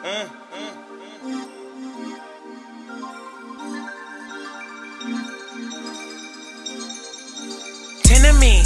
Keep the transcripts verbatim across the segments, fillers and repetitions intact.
uh, uh. Ten of me,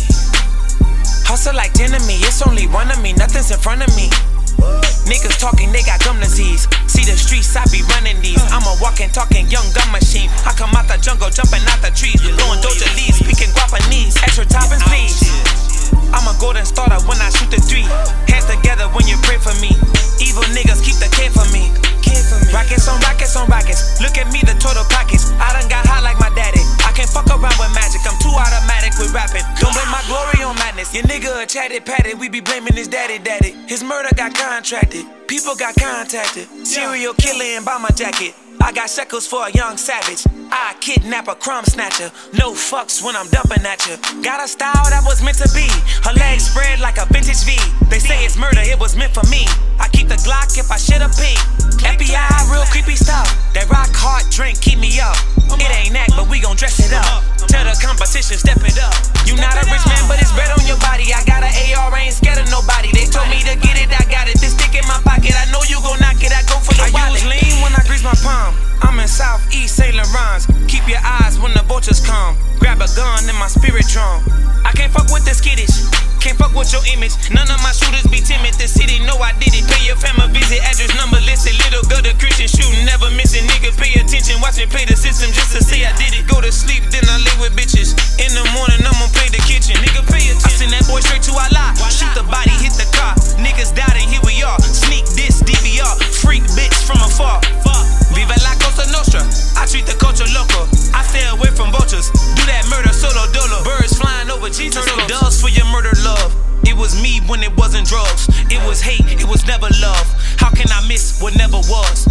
hustle like ten of me. It's only one of me, nothing's in front of me. Niggas talking, they got gum disease. See the streets, I be running these. I'm a walking, talking young gun machine. I come out the jungle, jumping out the trees. Blowing Doja Leaves, speaking Guapanese. Extra toppings, please. I'm a golden starter when I shoot the three. Hands together when you pray for me. Evil niggas keep the K for me. Rockets on rockets on rockets. Look at me, the total pockets. I done got high like my daddy. I can't fuck around with magic. I'm too automatic with rapping. Don't blame my glory on madness. Your nigga a chatty patty. We be blaming his daddy daddy. His murder got contracted. People got contacted. Serial killer in bomber jacket. I got shekels for a young savage. I kidnap a crumb snatcher. No fucks when I'm dumping at you. Got a style that was meant to be. Her legs spread like a vintage V. They say it's murder, it was meant for me. I keep the Glock if I shit a pee. F B I, real creepy stuff. That rock hard drink keep me up. It ain't that, but we gon' dress it up. Tell the competition, step it up. You not a rich man, but it's bread on your body. I got an A R, I ain't scared of nobody. They told me to get it, I got it. This stick in my pocket, I know you gon' knock it. I go for the wallet. I use lean when I grease my palm. I'm in Southeast Saint Laurent. Keep your eyes when the vultures come. Grab a gun in my spirit drum. I can't fuck with the skittish. Can't fuck with your image. None of my shooters be timid. The city know I did it. Pay your family visit. Address number listed. Little girl the Christian shooting. Never missing. Nigga pay attention. Watch me play the system just to say I did it. Go to sleep, then I lay with bitches. In the morning I'm gonna play the kitchen. Nigga pay attention. I send that boy straight to Allah. Shoot the body, hit the car. Niggas died and here we are. Sneak this D V R. Freak bitch from afar. Viva la Cosa Nostra. I treat the culture local. I stay away from vultures. Do that murder solo dolo. Birds flying over Jesus. Doves for your murder love. It was me when it wasn't drugs. It was hate, it was never love. How can I miss what never was?